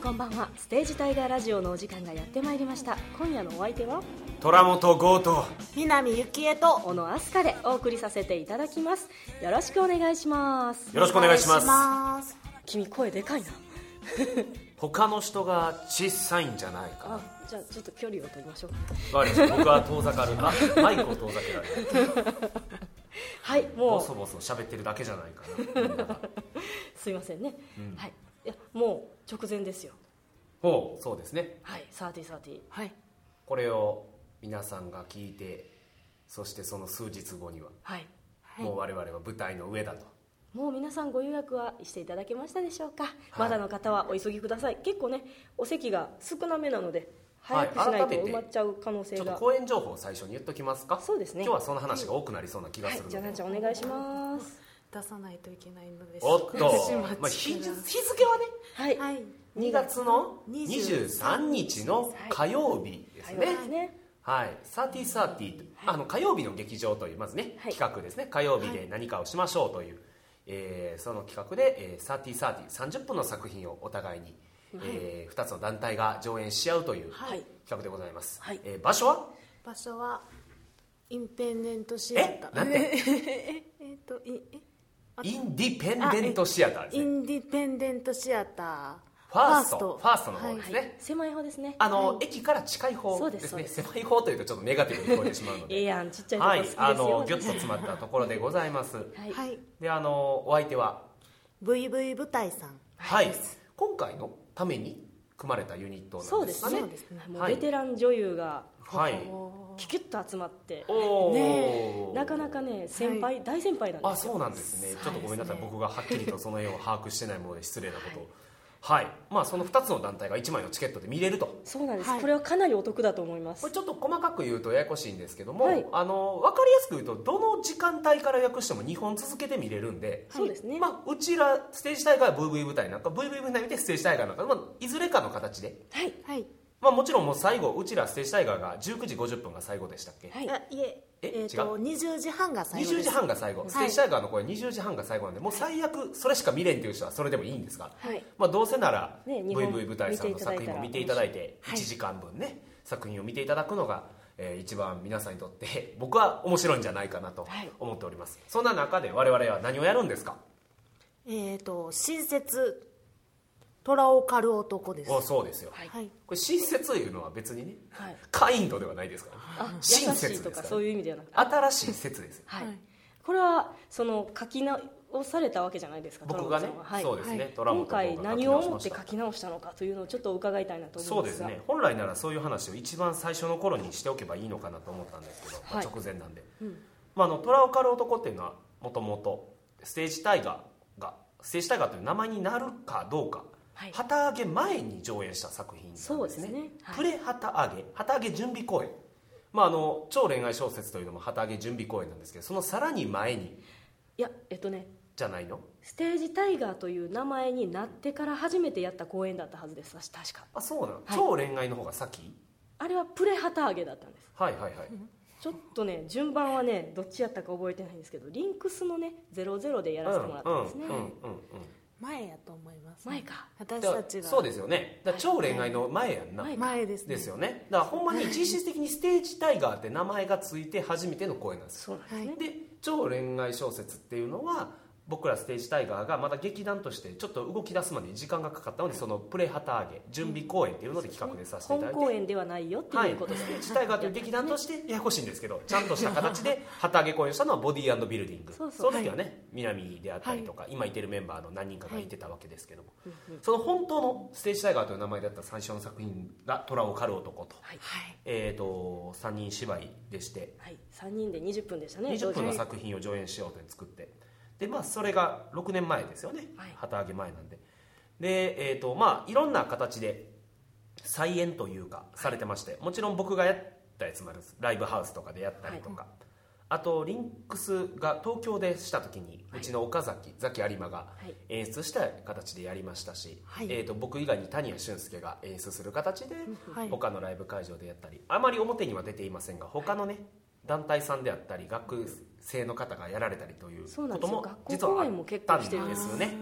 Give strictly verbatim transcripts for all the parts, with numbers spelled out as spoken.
こんばんは。ステージタイガーラジオのお時間がやってまいりました。今夜のお相手は虎本剛と南ゆきえと小野飛鳥でお送りさせていただきます。よろしくお願いします。 よろしくお願いします。 ます君声でかいな他の人が小さいんじゃないかな。 あ、じゃあちょっと距離を取りましょう。 わかりました。僕は遠ざかるあマイクを遠ざけられるはい、もうボソボソ喋ってるだけじゃないかなみんながすいませんね、 うんはい、いやもう直前ですよ。 ほう、そうですね。 はい、サーティーサーティー、 はいこれを皆さんが聞いて、そしてその数日後には、 はい、 もう我々は舞台の上だと。 もう皆さんご予約はしていただけましたでしょうか。まだの方はお急ぎください。結構ねお席が少なめなので早くしないと埋まっちゃう可能性が、 ちょっと公演情報を最初に言っときますか。 そうですね。 今日はその話が多くなりそうな気がするので、 はい、じゃあなちゃんお願いします。 出さないといけないのです。 おっと、 私まあ、 待日ちから日付はね、 はい、 はいにがつのにじゅうさんにちの火曜日ですね。 火曜日ですね。 はい、サーティーサーティー、あの火曜日の劇場というまずね、 はい、 企画ですね。火曜日で何かをしましょうという、えーその企画で、えー、サーティーサーティーさんじゅっぷんの作品をお互いに、はい、えー、ふたつの団体が上演し合うという企画でございます。はい、えー、場所は場所はインペンデントシアター。 えなんてええっといえインディペンデントシアターですね。 インディペンデントシアターファーストファーストの方ですね、 はい、狭い方ですね。 あの、 はい、 駅から近い方ですね。狭い方というとちょっとネガティブに聞こえてしまうのでええやん、ちっちゃいとこ好きですよ。 はい、あのギュッと詰まったところでございます。 はい、 で、あのお相手はブイブイ 舞台さん。 はい、今回のために組まれたユニットなんですかね。 そうですね。もうベテラン女優が、 はい、 キュキュッと集まって、 おね、なかなかね先輩、はい、大先輩なんですよ。 あ、そうなんですね。ちょっとごめんなさい、僕がはっきりとその辺を把握してないもので失礼なことを。はい、まあ、そのふたつの団体がいちまいのチケットで見れると。 そうなんです、 はい、 これはかなりお得だと思います。 これちょっと細かく言うとややこしいんですけども、 はい、 あの分かりやすく言うとどの時間帯から予約してもにほん続けて見れるんで、 そうですね、 まあ、うちらステージ大会は ブイブイ 舞台なんか ブイブイ 舞台見てステージ大会なんか、まあ、いずれかの形で、 はいはい、 まあ、もちろんもう最後うちらステージ大会がじゅうくじごじゅっぷんが最後でしたっけ。 はい、 あいえええー、と違うにじゅうじはんが最後です。 にじゅうじはんが最後、はい、ステージ大会の声にじゅうじはんが最後なんで、もう最悪それしか見れんという人はそれでもいいんですが、 はい、 まあ、どうせなら ブイね、 ブイ 舞台さんの作品も見ていただいていちじかんぶんね、はい、作品を見ていただくのが、えー、一番皆さんにとって僕は面白いんじゃないかなと思っております、はい、そんな中で我々は何をやるんですか。 えーと新設虎を狩る男です。 お、そうですよ、 はい、 これ親切いうのは別にね、 はい、 カインドではないですから、ね、 あ、 親切ですから、ね、優しいとかそういう意味ではなくて新しい説です、 はい、これはその書き直されたわけじゃないですか。 僕がね、 はい、 そうですね、はい、 今回何を思って書き直したのかというのをちょっと伺いたいなと思いますが。 そうですね、本来ならそういう話を一番最初の頃にしておけばいいのかなと思ったんですけど、はい、まあ、直前なんで、うん、まあ、あの虎を狩る男っていうのはもともとステージタイガーがステージタイガーという名前になるかどうか、はい、旗揚げ前に上演した作品なんですね。 そうですね、はい、 プレ旗揚げ旗揚げ準備公演、まあ、あの超恋愛小説というのも旗揚げ準備公演なんですけど、そのさらに前にいやえっとねじゃないの、 ステージタイガーという名前になってから初めてやった公演だったはずです。確か。 あ、そうなの、はい、超恋愛の方が先。 あれはプレ旗揚げだったんです。 はいはいはい、 ちょっとね順番はねどっちやったか覚えてないんですけど、リンクスのねゼロゼロでやらせてもらったんですね。 うんうんうんうん、 前やと思います、 ね、前か。 私たちがそうですよね。だから超恋愛の前やんな、 はい、前ですね。 ですよね。だからほんまに実質的にステージタイガーって名前がついて初めての公演なんです。 そうなんですね。 で超恋愛小説っていうのは僕らステージタイガーがまだ劇団としてちょっと動き出すまでに時間がかかったので、そのプレ旗揚げ準備公演っていうので企画でさせていただいて、 本公演ではないよっていうことですね、 はい、ステージタイガーという劇団としてややこしいんですけど、ちゃんとした形で旗揚げ公演したのはボディー&ビルディング。そうそう、その時はね、はい、南であったりとか、はい、今いてるメンバーの何人かがいてたわけですけども、はい、その本当のステージタイガーという名前であった最初の作品が虎を狩る男と、はい、えーとさんにん芝居でして、 はい、さんにんでにじゅっぷんでしたね。 にじゅっぷんの作品を上演しようと作って、で、まあ、それがろくねんまえですよね、はい、旗揚げ前なんで。で、えーとまあ、いろんな形で再演というかされてまして、もちろん僕がやったやつもあるんです。ライブハウスとかでやったりとか、はい、あとリンクスが東京でした時に、はい、うちの岡崎ザキ有馬が演出した形でやりましたし、はい、えーと僕以外に谷谷俊介が演出する形で他のライブ会場でやったり、あまり表には出ていませんが他のね団体さんであったり学生の方がやられたりということも実はあったんですよね。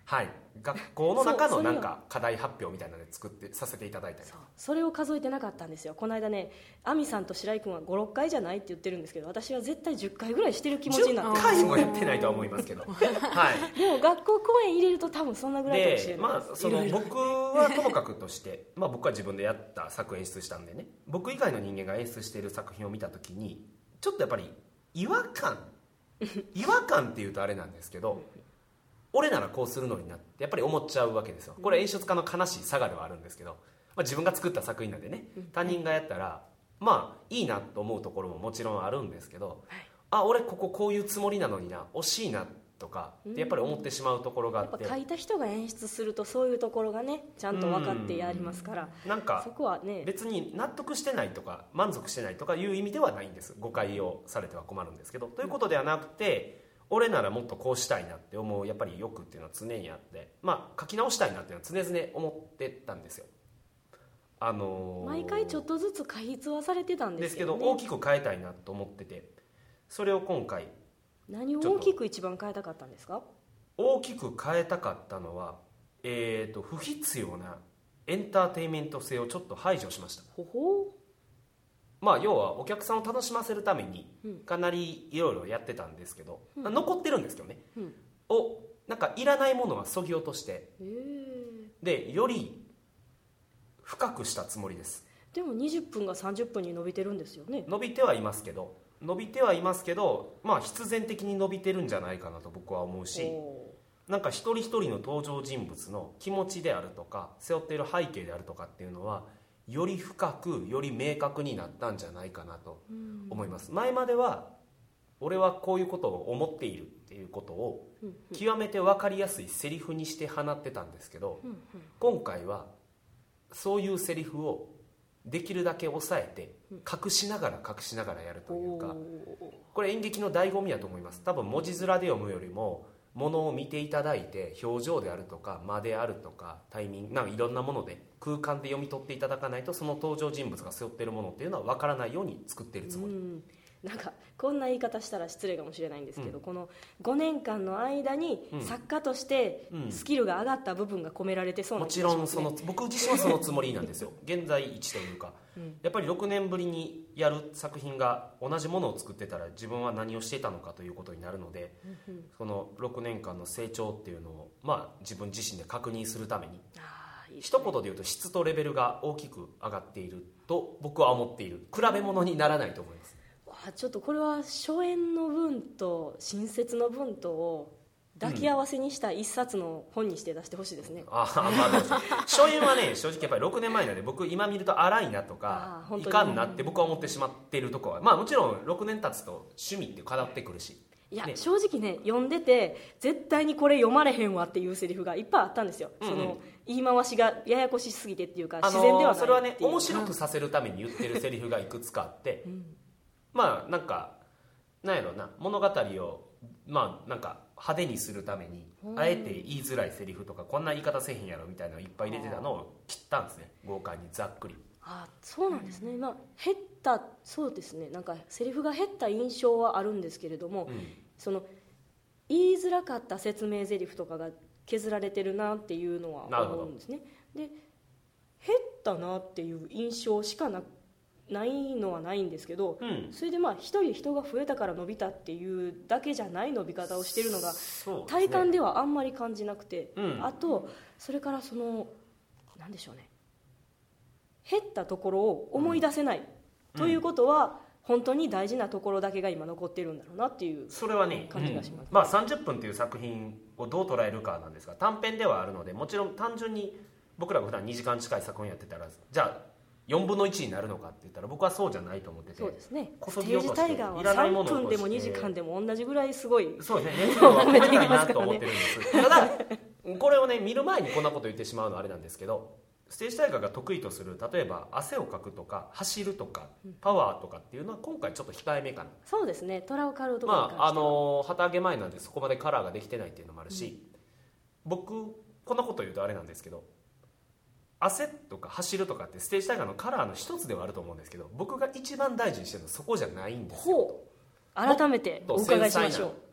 はい、学校の中のなんか課題発表みたいなので作ってさせていただいたり、 そうそれを数えてなかったんですよ。この間ね、亜美さんと白井君はご、ろっかいじゃないって言ってるんですけど、私は絶対じゅっかいぐらいしてる気持ちになってじゅっかいもやってないとは思いますけどはいでも学校公演入れると多分そんなぐらいかもしれないで、まあ、その僕はともかくとしてまあ僕は自分でやった作演出したんでね、僕以外の人間が演出している作品を見た時にちょっとやっぱり違和感違和感っていうとあれなんですけど俺ならこうするのになってやっぱり思っちゃうわけですよ。これ演出家の悲しい差がではあるんですけど、まあ、自分が作った作品なんでね、他人がやったらまあいいなと思うところももちろんあるんですけど、はい、あ俺こここういうつもりなのにな惜しいなとかってやっぱり思ってしまうところがあって、 やっぱ書いた人が演出するとそういうところがねちゃんと分かってやりますから、 なんかそこはね別に納得してないとか満足してないとかいう意味ではないんです。誤解をされては困るんですけど、ということではなくて俺ならもっとこうしたいなって思うやっぱり欲っていうのは常にあって、まあ書き直したいなっていうのは常々思ってたんですよ。あのー、 毎回ちょっとずつ過筆はされてたんですけど、ね、 ですけど大きく変えたいなと思ってて、それを今回何を大きく一番変えたかったんですか？ 大きく変えたかったのは、えーと、不必要なエンターテインメント性をちょっと排除しました。 ほほまあ要はお客さんを楽しませるためにかなりいろいろやってたんですけど、うん、残ってるんですけどね、うん、をなんかいらないものは削ぎ落としてでより深くしたつもりです。 でもにじゅっぷんがさんじゅっぷんに伸びてるんですよね。 伸びてはいますけど伸びてはいますけどまあ必然的に伸びてるんじゃないかなと僕は思うし、なんか一人一人の登場人物の気持ちであるとか背負っている背景であるとかっていうのはより深くより明確になったんじゃないかなと思います。前までは俺はこういうことを思っているっていうことを極めて分かりやすいセリフにして放ってたんですけど、今回はそういうセリフをできるだけ抑えて隠しながら隠しながらやるというか、これ演劇の醍醐味だと思います。多分文字面で読むよりもものを見ていただいて表情であるとか間であるとかタイミングなんかいろんなもので空間で読み取っていただかないとその登場人物が背負っているものっていうのは分からないように作っているつもり。うんなんかこんな言い方したら失礼かもしれないんですけど、うん、このごねんかんの間に作家としてスキルが上がった部分が込められてそうな気がしますね。 もちろんその僕自身はそのつもりなんですよ現在一というか、うん、やっぱりろくねんぶりにやる作品が同じものを作ってたら自分は何をしていたのかということになるので、うん、そのろくねんかんの成長っていうのを、まあ、自分自身で確認するためにいい、ね、一言で言うと質とレベルが大きく上がっていると僕は思っている。比べ物にならないと思います。 ちょっとこれは初演の分と新設の分とを抱き合わせにした一冊の本にして出してほしいですね、うん、ああ、まあ、初演はね正直やっぱりろくねんまえなんで僕今見ると荒いなとかいかんなって僕は思ってしまっているところは、まあ、もちろんろくねん経つと趣味って変わってくるし、 いや、 ね、 正直ね読んでて絶対にこれ読まれへんわっていうセリフがいっぱいあったんですよ、うんうん、その言い回しがややこしすぎてっていうか自然ではないっていう、 それはね面白くさせるために言ってるセリフがいくつかあって、うん、まあなんかなんやろな物語をまあなんか派手にするためにあえて言いづらいセリフとかこんな言い方せえへんやろみたいなのをいっぱい入れてたのを切ったんですね、豪快にざっくり。 あ、そうなんですね、まあ、減ったそうですねなんかセリフが減った印象はあるんですけれども、うん、その言いづらかった説明セリフとかが削られてるなっていうのは思うんですね。で減ったなっていう印象しかなくないのはないんですけど、うん、それでまあ一人人が増えたから伸びたっていうだけじゃない伸び方をしてるのが体感ではあんまり感じなくて、うん、あとそれからそのなんでしょうね減ったところを思い出せない、うん、ということは本当に大事なところだけが今残ってるんだろうなっていうそれはね感じがします、 うんまあ、さんじゅっぷんという作品をどう捉えるかなんですが短編ではあるのでもちろん単純に僕らが普段にじかん近い作品やってたらじゃあよんぶんのいちになるのかって言ったら僕はそうじゃないと思ってて、 そうですね、ステージタイガーはさんぷんでもにじかんでも同じぐらいすごいそうですね熱量は込めたいなと思ってるんですただこれをね見る前にこんなこと言ってしまうのはあれなんですけどステージタイガーが得意とする例えば汗をかくとか走るとかパワーとかっていうのは今回ちょっと控えめかな。 そうですねトラを狩るところに関しては、 まあ、あの旗揚げ前なんでそこまでカラーができてないっていうのもあるし、うん、僕こんなこと言うとあれなんですけど汗とか走るとかってステージタイガーのカラーの一つではあると思うんですけど僕が一番大事にしてるのはそこじゃないんですよ。 ほう改めてお伺いしましょう。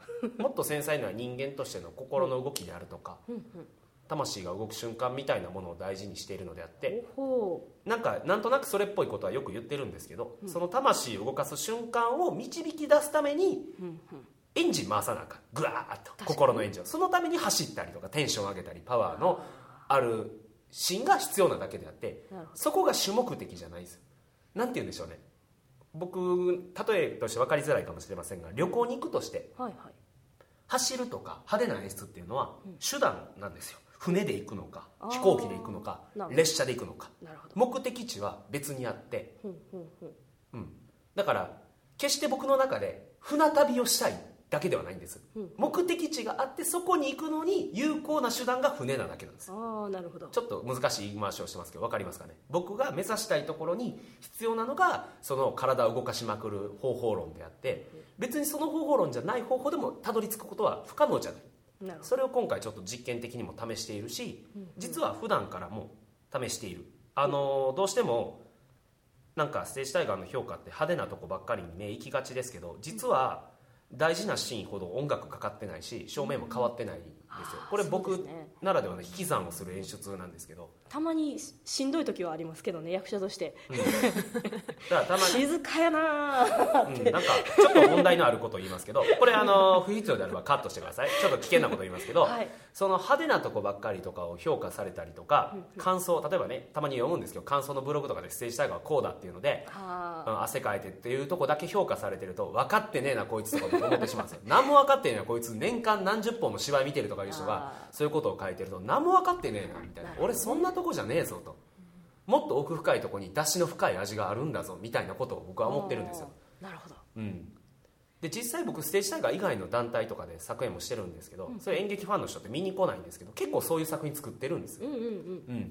もっと繊細な人間としての心の動きであるとか、 うんうん、 魂が動く瞬間みたいなものを大事にしているのであって、 ほなんかなんとなくそれっぽいことはよく言ってるんですけど、 うん、 その魂を動かす瞬間を導き出すために、 うんうん、 エンジン回さなあかん、グワーッと心のエンジンを、そのために走ったりとかテンション上げたりパワーのあるシーンが必要なだけであって、そこが主目的じゃないですよ。なんて言うんでしょうね、僕例えとして分かりづらいかもしれませんが、旅行に行くとして、はいはい、走るとか派手な演出っていうのは手段なんですよ。船で行くのか飛行機で行くのか列車で行くのか、目的地は別にあって、うんうんうん、だから決して僕の中で船旅をしたいだけではないんです、うん、目的地があってそこに行くのに有効な手段が船なだけなんです。 あ、なるほど。 ちょっと難しい言い回しをしてますけど分かりますかね。僕が目指したいところに必要なのがその体を動かしまくる方法論であって、別にその方法論じゃない方法でもたどり着くことは不可能じゃない。それを今回ちょっと実験的にも試しているし、実は普段からも試している。あのどうしてもなんかステージタイガーの評価って派手なとこばっかりに目行きがちですけど、実は大事なシーンほど音楽かかってないし照明も変わってないんですよ。これ僕ならではの引き算をする演出なんですけど、 たまにしんどい時はありますけどね、役者として、うん、だからたまに静かやなーって、 うん、なんかちょっと問題のあることを言いますけど、これあの不必要であればカットしてください。ちょっと危険なことを言いますけど、はい、その派手なとこばっかりとかを評価されたりとか、うんうん、感想、例えばねたまに読むんですけど、感想のブログとかでステージタイガーはこうだっていうので、うん、汗かいてっていうとこだけ評価されてると、分かってねえなこいつとか思ってしまうんですよ。何も分かってねえなこいつ、年間何十本も芝居見てるとかいう人がそういうことを書いてると、何も分かってねえなみたいな、俺そんなとこじゃねえぞと、もっと奥深いところに出汁の深い味があるんだぞみたいなことを僕は思ってるんですよ。 なるほど、 うん、で実際僕ステージタイガー以外の団体とかで作演もしてるんですけど、うん、それ演劇ファンの人って見に来ないんですけど、結構そういう作品作ってるんですよ、うんうんうんうん、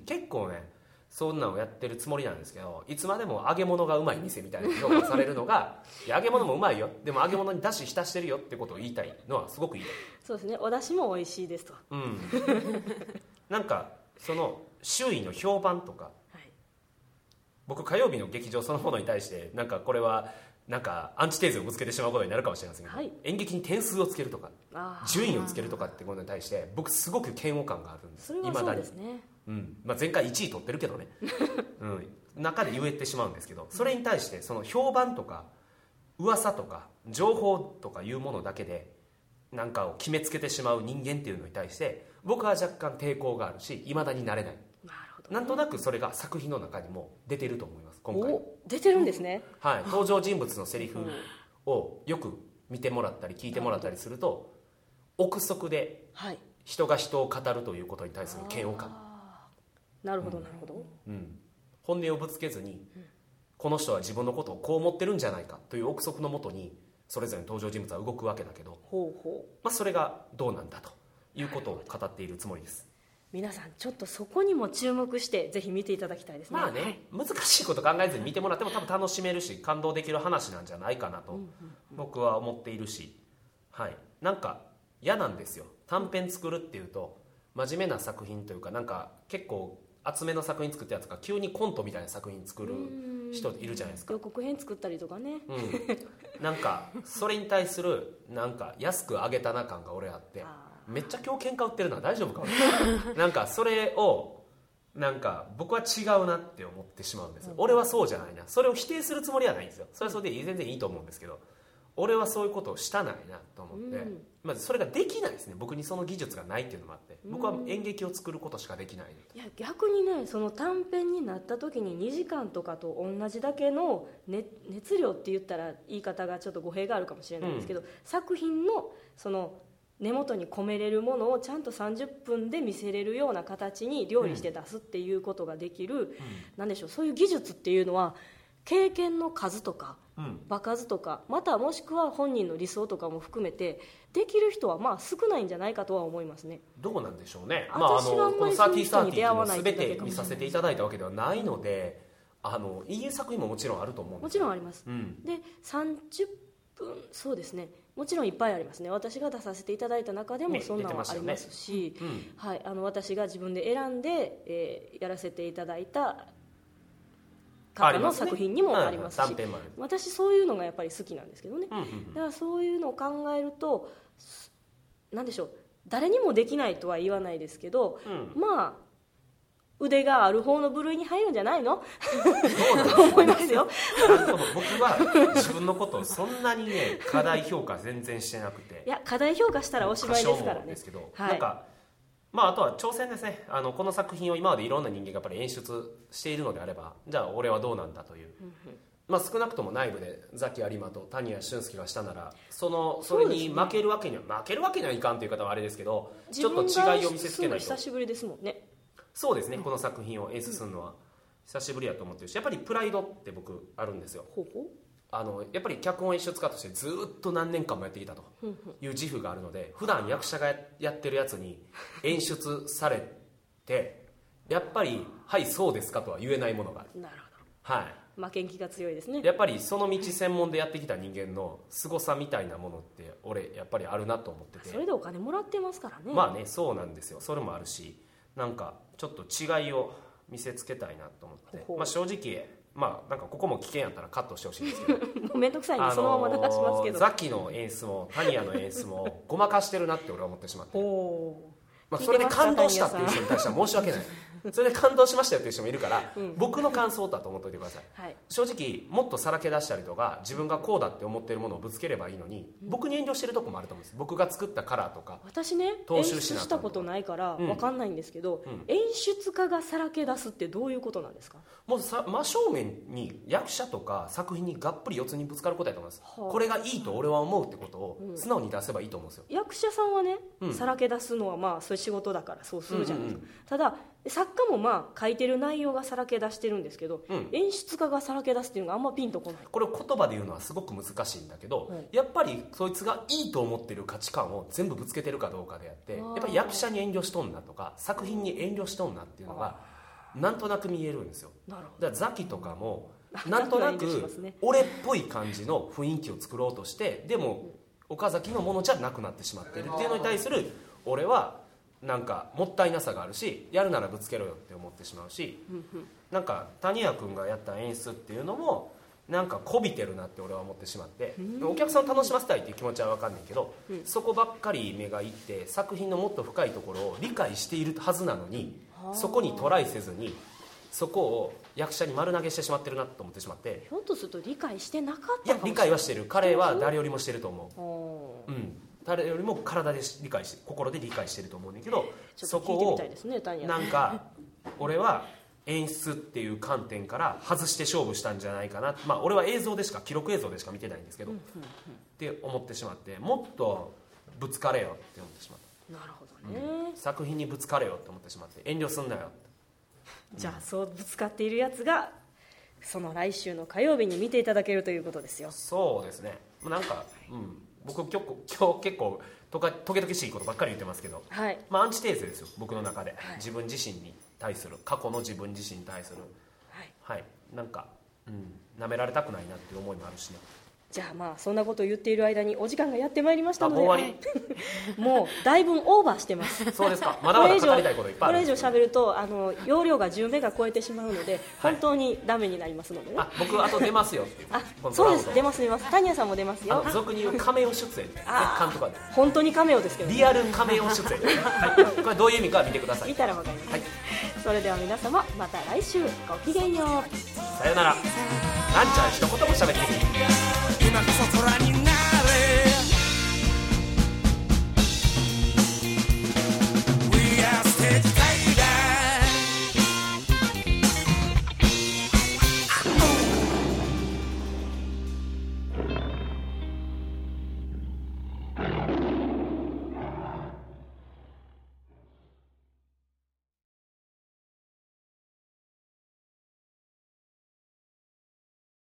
結構ねそんなのをやってるつもりなんですけど、いつまでも揚げ物がうまい店みたいな評価されるのがいや揚げ物もうまいよ、でも揚げ物に出汁浸してるよってことを言いたいのはすごくいい。 そうですね、お出汁も美味しいですと、うん、 なんかその周囲の評判とか、はい、僕火曜日の劇場そのものに対してなんかこれはなんかアンチテーゼをぶつけてしまうことになるかもしれませんけど、はい、演劇に点数をつけるとか順位をつけるとかってことに対して僕すごく嫌悪感があるんです。 それはそうですね、 うんまあ、前回いちい取ってるけどね、うん、中で言えてしまうんですけど、それに対してその評判とか噂とか情報とかいうものだけでなんかを決めつけてしまう人間っていうのに対して僕は若干抵抗があるし、未だになれない。なるほどね、なんとなくそれが作品の中にも出てると思います。今回お出てるんですね、 はい、登場人物のセリフをよく見てもらったり聞いてもらったりすると、憶測で人が人を語るということに対する嫌悪感、 なるほどなるほど、 うん、本音をぶつけずに、うん、この人は自分のことをこう思ってるんじゃないかという憶測のもとにそれぞれの登場人物は動くわけだけど、ほうほう、まあ、それがどうなんだということを語っているつもりです。 皆さんちょっとそこにも注目してぜひ見ていただきたいですね。 まあね、はい、難しいこと考えずに見てもらっても多分楽しめるし感動できる話なんじゃないかなと僕は思っているし、はい、なんか嫌なんですよ。短編作るっていうと真面目な作品というか、なんか結構厚めの作品作ったやつが急にコントみたいな作品作る人いるじゃないですか。 予告編作ったりとかね、 うん、なんかそれに対するなんか安く上げたな感が俺あって、めっちゃ今日喧嘩売ってるのは大丈夫かなんかそれをなんか僕は違うなって思ってしまうんですよ。俺はそうじゃないな、それを否定するつもりはないんですよ。それはそれで全然いいと思うんですけど、俺はそういうことをしたないなと思って、うん、まずそれができないですね。僕にその技術がないっていうのもあって、僕は演劇を作ることしかできない。 いや逆にね、その短編になった時ににじかんとかと同じだけの、ね、熱量って言ったら言い方がちょっと語弊があるかもしれないんですけど、うん、作品のその根元に込めれるものをちゃんとさんじゅっぷんで見せれるような形に料理して出すっていうことができる、うん、なんでしょう、そういう技術っていうのは経験の数とか、うん、場数とか、またもしくは本人の理想とかも含めてできる人はまあ少ないんじゃないかとは思いますね。 どうなんでしょうね。まあ、あのこのサーティーサーティーの全て見させていただいたわけではないので、あのいい作品ももちろんあると思うんです。 もちろんあります、うん、でさんじゅっぷん、そうですね、もちろんいっぱいありますね。私が出させていただいた中でもそんなのはありますし、ねね、うん、はい、あの私が自分で選んで、えー、やらせていただいた方の作品にもありますし、私そういうのがやっぱり好きなんですけどね、うんうんうん、だからそういうのを考えるとなんでしょう、誰にもできないとは言わないですけど、 うん、 まあ腕がある方の部類に入るんじゃないのと思いますよ。 僕は自分のことをそんなにね過大評価全然してなくて、 いや過大評価したらおしまいですからね。 ですけど、 はい、 なんかまああとは挑戦ですね。あのこの作品を今までいろんな人間がやっぱり演出しているのであれば、じゃあ俺はどうなんだという、うんうん、まあ少なくとも内部でザキ有馬と谷谷俊介がしたなら、そのそれに負けるわけには、負けるわけにはいかんという方はあれですけど、ちょっと違いを見せつけないと。 久しぶりですもんね。 そうですね、この作品を演出するのは久しぶりやと思ってるし、やっぱりプライドって僕あるんですよ。 ほうほう、 あのやっぱり脚本演出家としてずっと何年間もやってきたという自負があるので、普段役者がやってるやつに演出されてやっぱりはいそうですかとは言えないものがある。 なるほど、はい、 負けん気が強いですね。 やっぱりその道専門でやってきた人間の凄さみたいなものって俺やっぱりあるなと思ってて、 それでお金もらってますからね。 まあね、そうなんですよ。それもあるし、なんかちょっと違いを見せつけたいなと思って、 ほほ、 まあ、正直まあなんかここも危険やったらカットしてほしいんですけどもうめんどくさいんでそのまま流しますけど、 ザキの演出もタニヤの演出もごまかしてるなって俺は思ってしまって、まあ、それで感動したっていう人に対しては申し訳ないそれで感動しましたよっていう人もいるから、うん、僕の感想だと思っておいてください、はい、正直もっとさらけ出したりとか自分がこうだって思ってるものをぶつければいいのに、うん、僕に遠慮してるとこもあると思うんです。僕が作ったカラーとか私ね演出したことないから分かんないんですけど、うん、演出家がさらけ出すってどういうことなんですか？ もうさ真正面に役者とか作品にがっぷり四つにぶつかることやと思います、はあ、これがいいと俺は思うってことを素直に出せばいいと思うんですよ、 うん、役者さんはね、うん、さらけ出すのはまあそういう仕事だからそうするじゃないですか、うんうんうん、ただ作家もまあ書いてる内容がさらけ出してるんですけど、うん、演出家がさらけ出すっていうのがあんまピンとこない。 これを言葉で言うのはすごく難しいんだけど、うん、やっぱりそいつがいいと思ってる価値観を全部ぶつけてるかどうかであって、やっぱり役者に遠慮しとんなとか作品に遠慮しとんなっていうのがなんとなく見えるんですよ。 なるほど。だからザキとかもなんとなく俺っぽい感じの雰囲気を作ろうとして、でも岡崎のものじゃなくなってしまってるっていうのに対する俺はなんかもったいなさがあるし、やるならぶつけろよって思ってしまうし、なんか谷谷君がやった演出っていうのもなんかこびてるなって俺は思ってしまって、お客さんを楽しませたいっていう気持ちは分かんないけど、そこばっかり目がいって作品のもっと深いところを理解しているはずなのに、そこにトライせずにそこを役者に丸投げしてしまってるなと思ってしまって、 ひょっとすると理解してなかったかもしれない。いや理解はしてる。彼は誰よりもしてると思う。うん、誰よりも体で理解して心で理解してると思うんだけど、そこをなんか俺は演出っていう観点から外して勝負したんじゃないかな。まあ俺は映像でしか記録映像でしか見てないんですけど、うんうんうん、って思ってしまって、もっとぶつかれよって思ってしまった。 なるほどね、 うん、作品にぶつかれよって思ってしまって、遠慮すんなよって、 うん、じゃあそうぶつかっているやつがその来週の火曜日に見ていただけるということですよ。 そうですね。なんか、うん、僕今日、今日結構とかトゲトゲしいことばっかり言ってますけど、 はい、 まあアンチテーゼですよ僕の中で、はい、自分自身に対する、過去の自分自身に対する、はい、はい、なんか、うん、舐められたくないなっていう思いもあるしね。 じゃあまあそんなことを言っている間にお時間がやってまいりましたので、 もう終わりもうだいぶオーバーしてます。 そうですか。まだまだ語りたいこといっぱいある。 これ以上喋るとあの容量がじゅうメガ超えてしまうので、本当にダメになりますのでね、 はい、あ僕あと出ますよっていう。 あそうです、出ます出ます。谷谷さんも出ますよ。 俗に言うカメオ出演、監督は本当にカメオですけど、ね、 リアルカメオ出演、はい、これどういう意味か見てください。 見たらわかります、 はい、 それでは皆様また来週ごきげんよう。 さよなら。なんちゃん一言も喋ってみて